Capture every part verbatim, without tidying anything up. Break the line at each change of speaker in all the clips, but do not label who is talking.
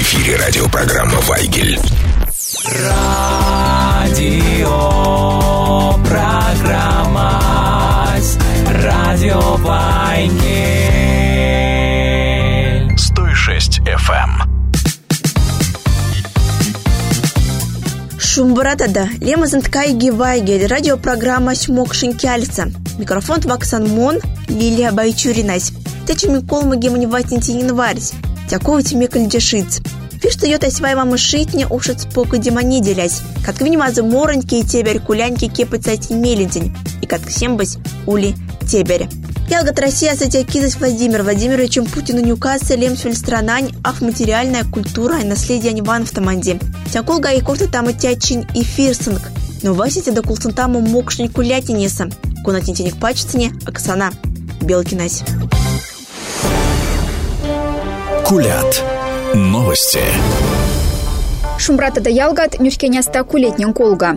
эфире радиопрограмма «Вайгель».
Радио программа Радио Вайгель.
сто шесть эф эм.
Шумбаратада, лемазан ткайги Вайгель, радиопрограмма «Смокшин Кяльца». Микрофон Ваксан Мон, Лилия Байчуринась. Течеми колмы гемониватинтинин варись. Тякова тебе кальдешиц. Фиш что йотай своя мама шитне ушит спока демони делясь. Катка внимазы мороньки и теберь куляньки кепать сайтин мелентень. И катка сембась ули теберь. Ялгат Россия сатя кизась Владимир Владимировичем Путину Ньюкасса лемсвель странань, ах материальная культура и наследие Аниван в Таманде. Тяколга и кофта там и тячин и фирсинг. Но васите до кулсантаму мокшень кулятинеса. Конатинтиник пачцане, Оксана Белкинась.
Кулят. Новости.
Шумбрата да ялгат мюшкеняста кулетнен колга.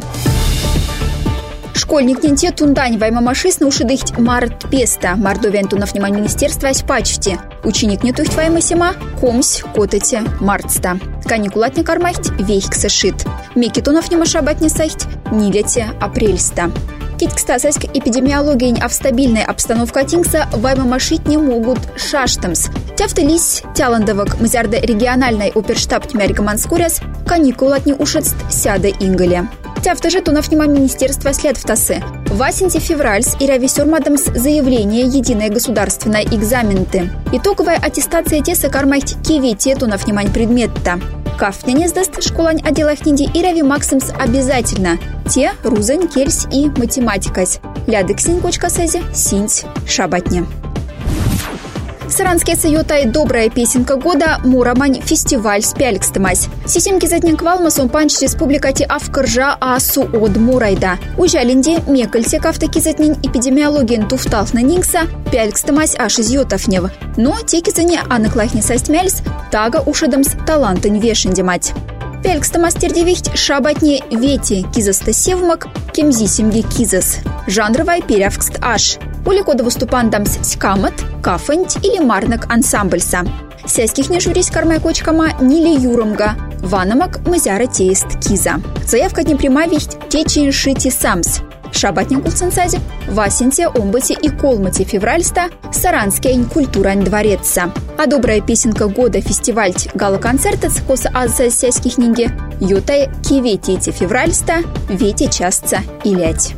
Школьник ненте тундань ваймамашис наушидыхть март песта. Мардовен тунов нема министерства аспачти. Ученик не тухть ваймасима, комсь, котете, мартста. Каникулатне кармахть, вейх ксашит. Меки тунов нема шабатне сайхть, нилете, апрельста. Кить кстасаськ эпидемиология, а в стабильной обстановке тингса ваймамашить не могут шаштамс. Тяфтылись тяландовок мзярда региональной оперштаб тмяргаманскуряс, каникулатне ушедст сяда ингале. Тяфта же тунов нема министерства след в тасе. Васенте-февральс и рависюрмадамс заявление единое государственное экзаменты. Итоговая аттестация теса кармахть кивете тунов немань предметта. Кафтня не сдаст школань отделах нинди и рави максимс обязательно. Те рузань, кельс и математикась. Лядык синь кочка сэзи, синь шабатне. Саранская сайотай добрая песенка года Мурамань фестиваль спялькстамась. Сисемки затненк валмасом панч республикати авкаржа асу од Мурайда. Ужалинде мекальте кафтаки затнень эпидемиологиен туфталт на нингса пялькстамась аш из йотафнев. Но теки за не анаклахне састмяльс тага ушедамс талантань вешендемать. Пялькстамас тердевихть шабатне вети кизаста севмак кемзи семги кизас. Жанровая перявкст аш. Уликода выступандамс скамат, кафанть или марнак ансамбльса. Сяських не журись кармай кочкама нили юрумга. Ванамак мазяра теест киза. Заявка не пряма вихть течин шити самс. Шабатник кулцансазе, васенте, омбате и колмате февральста, саранская культурань дворецца. А добрая песенка года фестиваль гала-концертец коса аза сяських нинги, ютай киветите февральста, вете частца илять.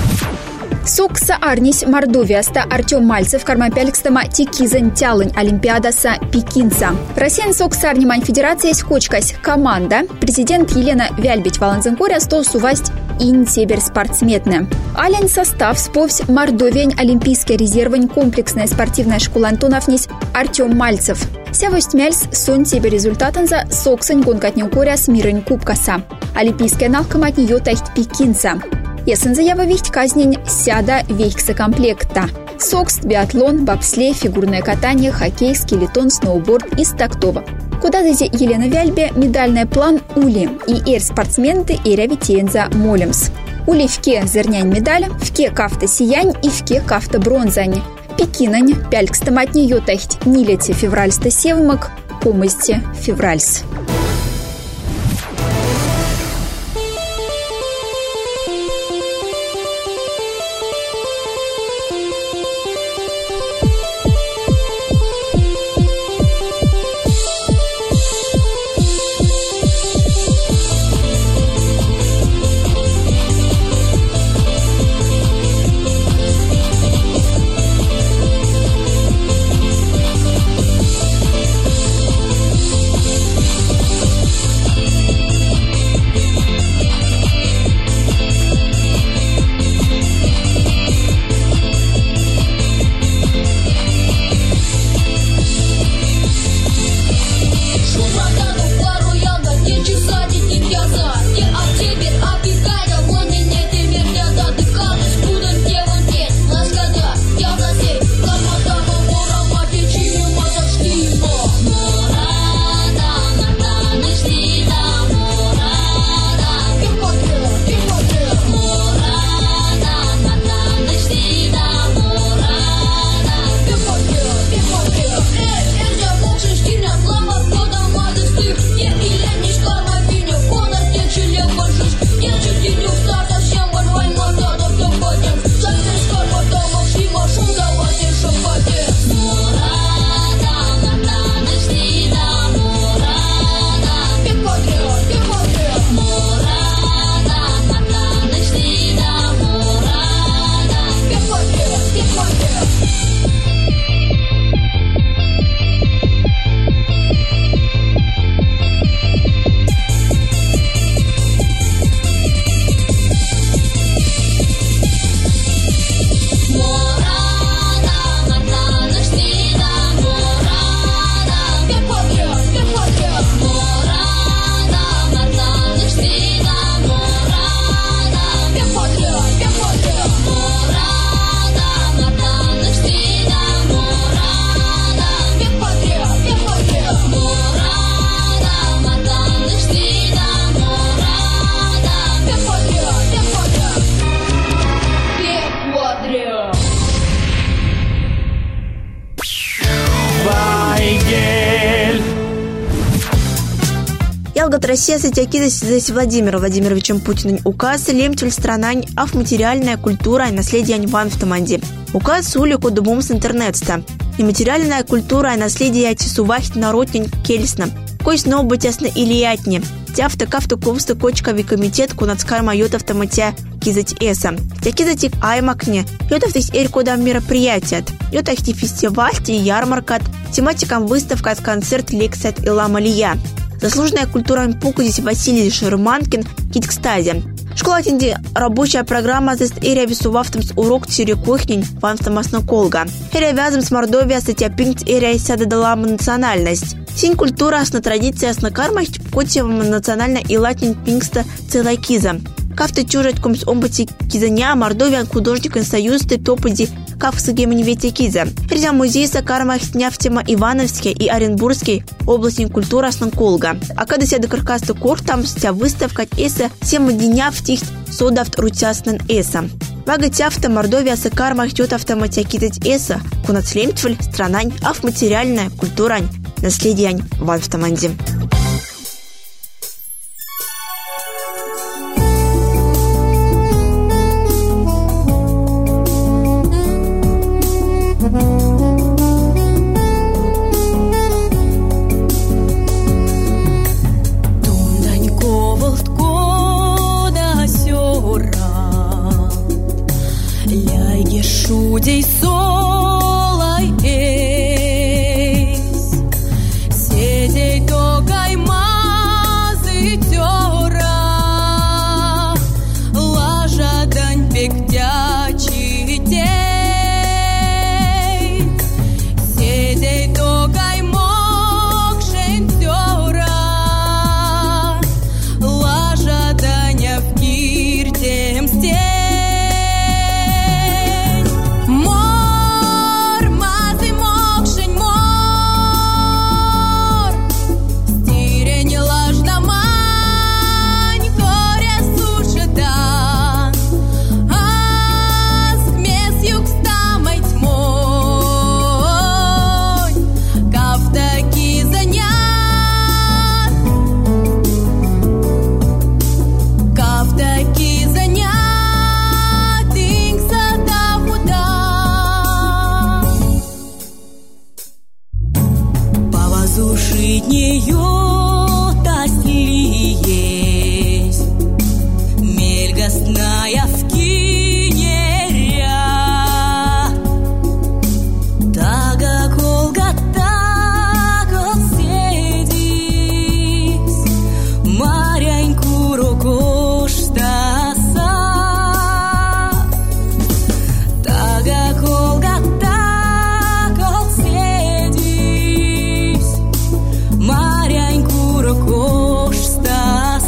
Сокса Арнись Мордовияста Артем Мальцев кармапялькстама тикизань тялань Олимпиадаса Пекинца. Россиян Сокса Арнимань Федерация скочкась команда. Президент Елена Вяльбич Валанзенкоря стол сувасть интебер спортсметне. Ален состав сповсь Мордовиань Олимпийская резервань комплексная спортивная школа Антоновнись Артем Мальцев. Сявость мяльс сон тебе результатан за Соксань гонкатнюкоря с мирань кубкаса. Олимпийская налкама от нее тахт Пекинца. Ясен заява вихть казнень сяда вейкса комплекта. Сокст, биатлон, бобслей, фигурное катание, хоккей, скелетон, сноуборд и стактова. Куда дайте Елена Вяльбе медальный план ули и эр спортсменты и рявитенза молемс. Ули вке зернянь медаль, вке кафта сиянь и вке кафта бронзань. Пекинань, пялькстаматни йотахть нилете февральста севмак, помысте февральс.
Явгат Россия сатякидась здесь Владимиром Владимировичем Путиным указ лемтель странань ав материальная культура и наследие Ван в Таманди. Указ улику дубом с интернетста. Нематериальная культура и наследие тисувахт народнень кельсна. Кой снова быть ясно или ятни. Тяфта кафта ковста кочковый комитет кунацкар майот автоматя кизать эса. Тякизатик аймакне. Йотавтись эркодам мероприятият. Йотахти фестиваль и ярмаркат. Тематикам выставка, концерт, лекция и ламалия. Заслуженная культура Пукудис Василий Шерманкин Киткстази. Школа Тинди рабочая программа здесь эрия висувавтом с урок тире кухнень ванстамасно колга. Эрия вязом с Мордовия сатяпинт эрия сяда дала национальность. Синь культура осна традиция осна карма котевым национально и латин пингста целая киза. Кафты чужать комс омбати кизаня Мордовия художник союз ты топоди кафсы гемонивете киза. Эрия музей сакарма хтняфтема Ивановский и Оренбургский областный культура осна колга. А когда ся до каркаста кор там ся выставка эса сема дня в тих содавт рутяснен эса. Вага тяфта Мордовия сакарма хтет автоматякидать эса кунацлемтвель странань аф материальная культурань наследие Ван в Таманди.
Шудей солай эйс, седей тогай мазы тёра, лажа дань пектячий дей, седей тогай мокшен тёра, лажа даня в киртем стей. Кош ста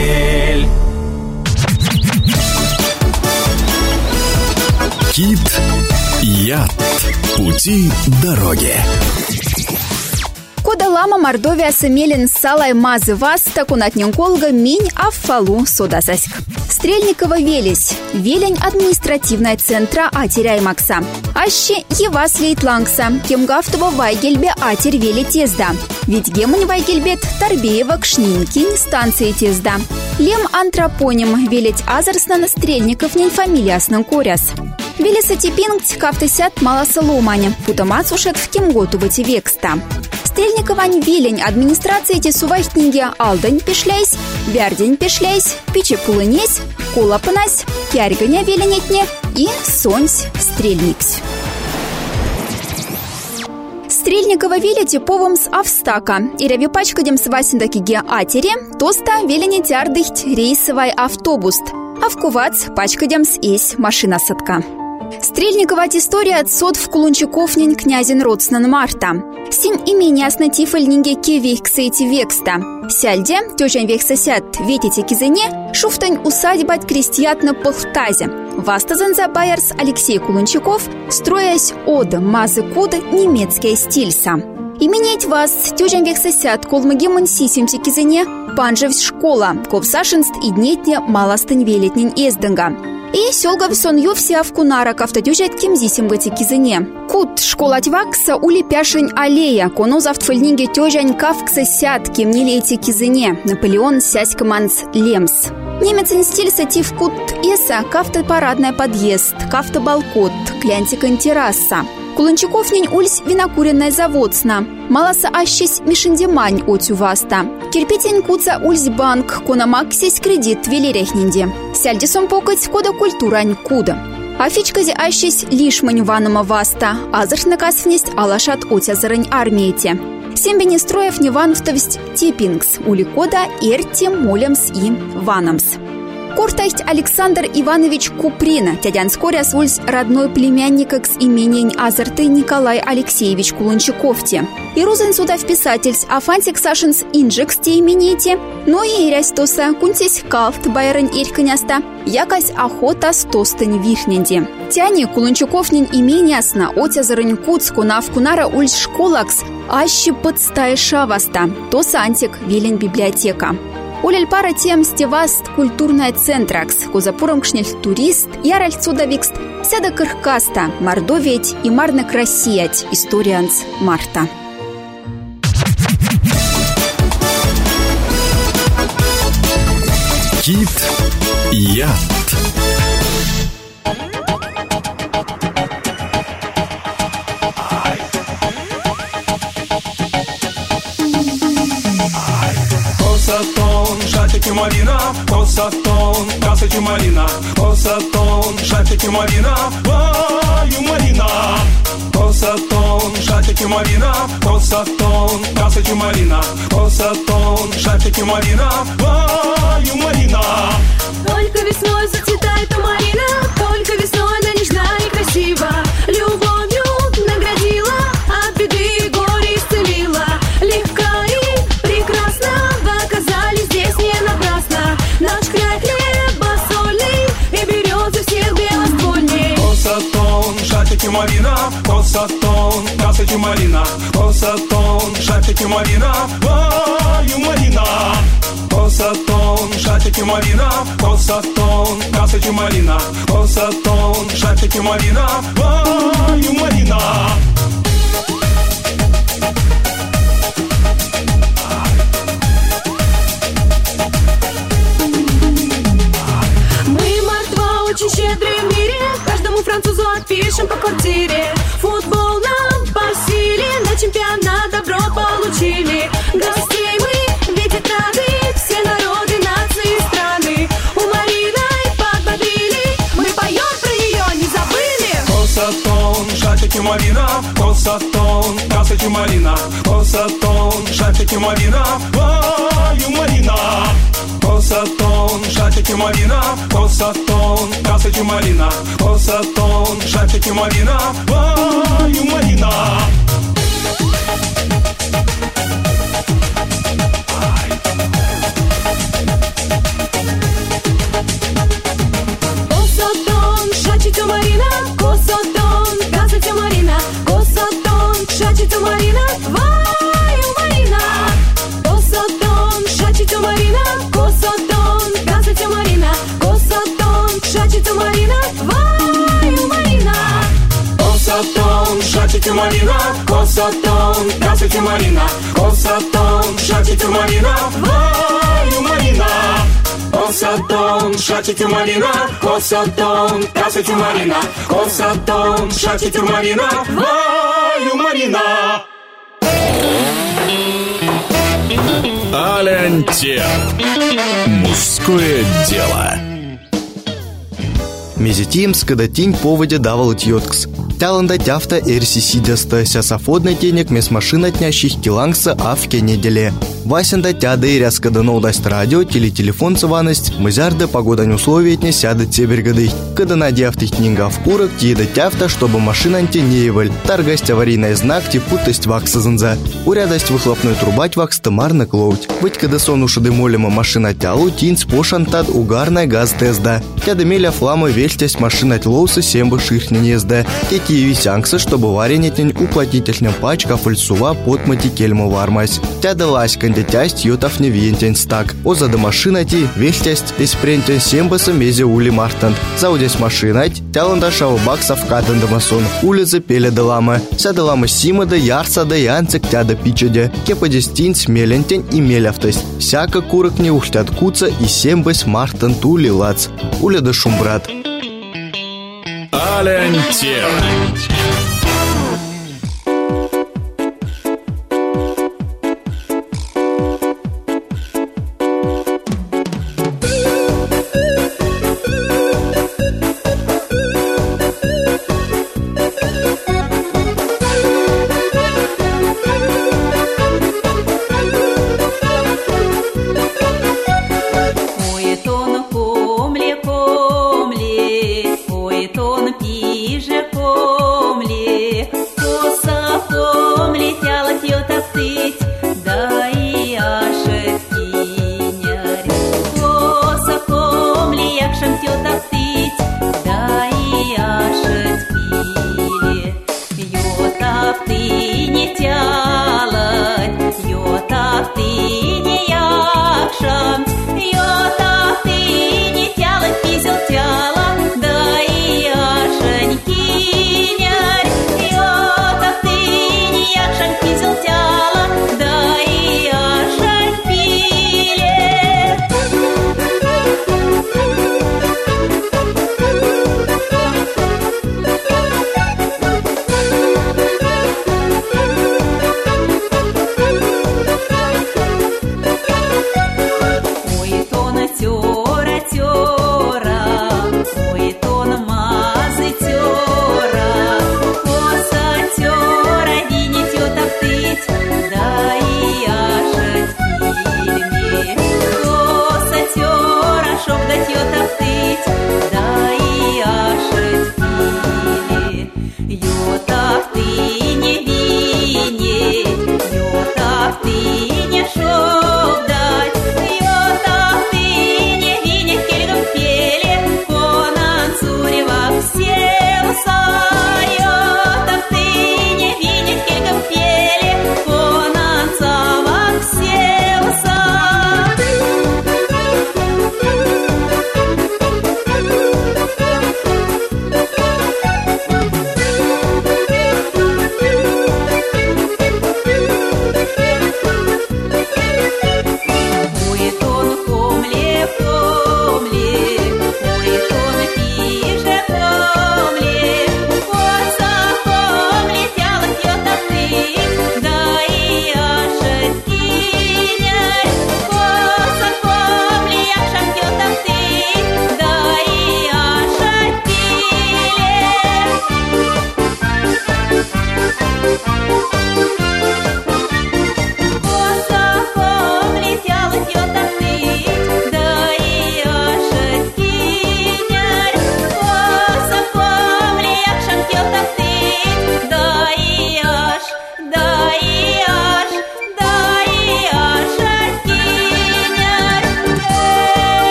Вайгель.
Кит-Яд. Пути дороги.
Кода лама Мордовия сымелен салай мазы васта кунатнен колга минь аффалу содасаськ. Стрельникова велись. Велень административная центра атеряй макса. Аще евас лейтлангса. Кемгафтова Вайгельбе атер вели тезда. Ведь гемань Вайгельбет Тарбеева кшнинкин станции тезда. Лем антропоним велить азарсна на стрельников нень фамилиясным коряс. Велеса типингть кафтысят маласа ломаня. Путамац ушет в кемготу бати векста. Стрельниковань велень администрации те сувай книги алдань пешляйсь, бярдень пешляйсь, пиче пулынесь, кола пынась, кярганя веленетне и сонсь стрельниксь. Стрельникова веля типовым с Австака. И ревипачкадем с васиндакиге атере, тоста велени тярдыхть рейсовый автобус. Авкувац пачкадем с эсь машина садка. Стрельниковать история от сот в Кулунчаковнень князин Родснан Марта. Сим имени оснатифаль нинге кевих ксейти векста. Сяльде, тёжен век сосяд, ветите кизыне, шуфтань усадьбать крестьят на пылхтазе. Вастазан за байерс Алексей Кулунчаков, строясь од мазы куда немецкий стильса. Именеть вас, тёжен век сосяд, колмагемон сисимти кизыне, панжевсь школа, ковсашинст и днетне маластань велетнень ездынга. И сёлга висон ёвси авкунара кафтадюжат кемзисим гати кизыне. Кут школать вакса ули пяшень аллея, конозавт фольниге тёжань кавкса сят кемнилейте кизыне, Наполеон сясь командс лемс. Немецен стиль сатив кут эса, кафта парадная подъезд, кафта балкот, клянтикан терраса. Кулунчаков нень ульсь винокуренная заводсна. Маласа ащись мишендемань отю васта. Кирпитень куца ульсь банк, конамак сесь кредит велерехнинде. Сяльдисом покать кода культурань куда. Афичкази ащись лишмань ванома васта. Азарш накасвнесть алашат отя зарань армиете. Сембени строев не ванвтовсть типингс, ули кода эрти молемс и ванамс. Кортайсть Александр Иванович Куприна, тядян скоряс ульс родной племянник с именень Азарты Николай Алексеевич Кулунчаковте. И розен сюда вписательс Афантик Сашинс Инжекс те имените, но и ирястоса кунтись калфт байрань ирканяста, якась охота стостань вихненде. Тяне Кулунчаковнин имениасна отя зарань куцку на вкунара ульс школакс, аще подстая шаваста, то сантик велень библиотека. Улель пара тем стеваст культурная центракс, козапуром кшнель турист, яраль цудавикст, сяда кыркаста, мордовиять и марна красиять, историанс Марта.
Кит-Яд.
Косатон, шатики малина, косатон, касати малина, косатон, шатики малина, ваю малина. Косатон, шатики малина, косатон, касати малина, косатон, шатики малина, ваю малина.
Только весной зацветает у малина, только весной она нежна и красива. Любовью наградила, от беды и горя исцелила. Легка и прекрасна, вы оказались здесь не напрасно. Наш край хлеба сольный и березы всех белоствольней.
Косатон, шатики малина, косатон, касати малина, косатон, шатики малина, ваю малина. Косатон, шатики малина, косатон, касати малина, косатон, шатики малина, ваю малина.
Мы, мордва, очень щедрые в мире, каждому французу отпишем по квартире. Футбол нам по силе, на чемпионат добро получили. Гостей мы видеть рады, все народы, нации, страны. У Мариной подбодрили, мы поем про нее, не забыли.
Косатон, шатики малина, косатон, касати малина, косатон, шатики малина, ваю малина. Косатон, шатики малина, косатон, касати малина, косатон, шатики малина, ваю малина. тюмарина, косатон, красный тюмарина, косатон, шачи тюмарина, ваю марина. Косатон, шачи тюмарина, косатон, красный тюмарина, косатон, шачи тюмарина, ваю марина.
Алянтер. Мужское дело.
Мезетием скадатинь поводе давал тьоткс. Таланда тяфта эрси сидяста сясафодный тенек мес машин отнящих килангса авке неделе. Васенда тяда и ряскада ноудасть радио, телетелефон цываность, мызярда погодань условия не сядет себергады. Когда надявтых книга в курок, тиеда тяфта, чтобы машина не еваль. Таргасть аварийный знак, типутость вакса занза. Урядость выхлопной трубать вакс тамарна клоуть. Быть когда сон ушады молема машина тялу, тин спошантад угарная газ тезда. Тяда меля флама вельтясь машина тлоуса семба ширхня незда. Тети и висянкса, чтобы варенетень уплотнительным пачка фальсува под матикельму вармась. Тяда ласька детясть ютов не вентень стак. Озада машинати вельтясть испрентен сембаса мезе ули мартанд. Заудясь машинать, тяланда шау баксов катанда масон. Улица пеля далама. Сяда лама сима да ярса да янцик тяда пичаде. Кепадестин смелентень и мелявтость. Всяко курок не ухтят куца и сембас мартанд ули лац. Уля да шумбрат.
Алянтер.
Йотав ти не якшам, йотав ти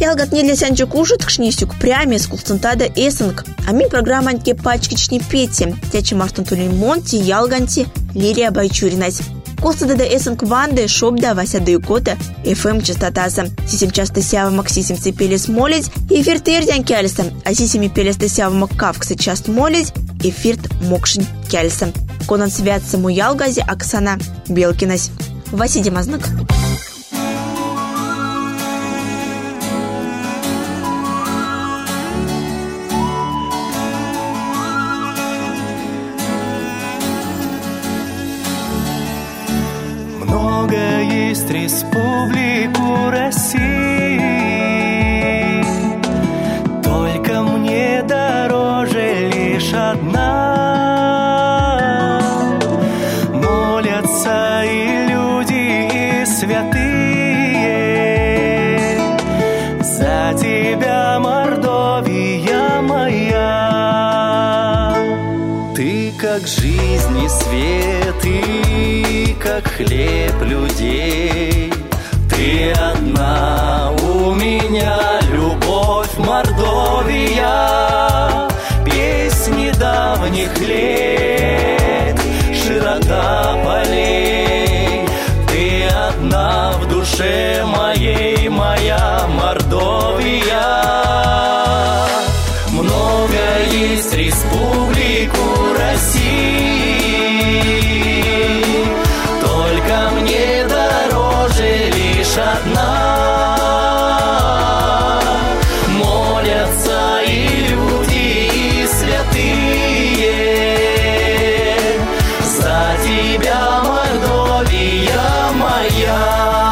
Ялгат не для сянчи кушать кшнисюк прямо из кулцентада эсенг. А ми программа анке пачкични пети. Тячи Мартин Тулимонти, Ялганти, Лилия Байчуринась. Кулцентада эсенг ванды, шобда, Вася Даюкота, эф эм частотаса. Сисим часто сява максисим цепелес молить, эфир тердян кяльса. А сисими пелес сява маккавкса част молить, эфирт мокшин кяльса. Конан свят саму Ялгази Оксана Белкинась. Васидий Мазнак.
Много есть республику России, только мне дороже лишь одна. Молятся и люди, и святые за тебя, Мордовия моя. Ты как жизнь и свет, и как хлеб людей. Ты одна у меня, любовь, Мордовия. Песни давних лет, широта полей. Ты одна в душе моей, моя Мордовия. Много есть республику России, только мне дороже лишь одна. Молятся и люди, и святые за тебя, Мордовия моя.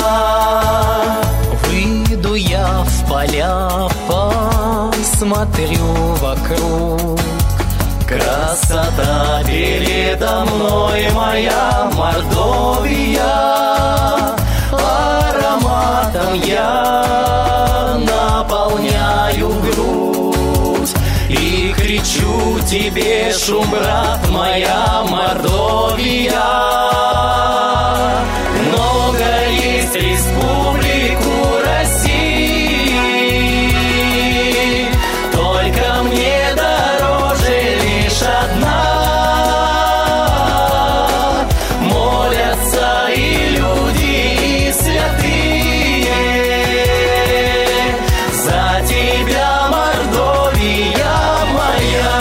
Выйду я в поля, посмотрю вокруг. Красота передо мной, моя Мордовия. Ароматом я наполняю грудь и кричу тебе, шум, брат, моя Мордовия. Много есть республику России, только мне дороже лишь одна. Молятся и люди, и святые за тебя, Мордовия моя.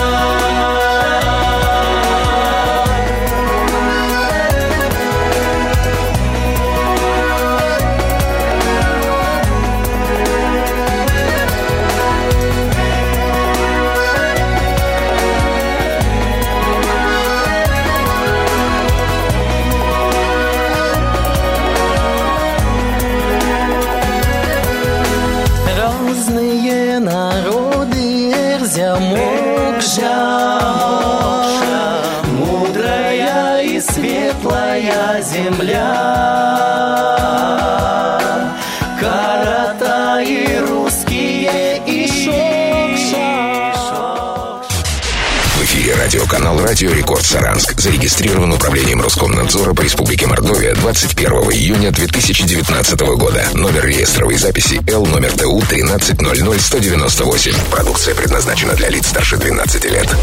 Разные народы, Эрзя, Мокша, мудрая и светлая земля, Карата и русские, и Шокша.
В эфире радиоканал «Радио Рекорд» Саранск. Зарегистрирован управлением Роскомнадзора по Республике Мордовия двадцать первого июня две тысячи девятнадцатого года. Номер реестровой записи Л, номер ТУ тринадцать ноль ноль сто девяносто восемь. Продукция предназначена для лиц старше двенадцати лет.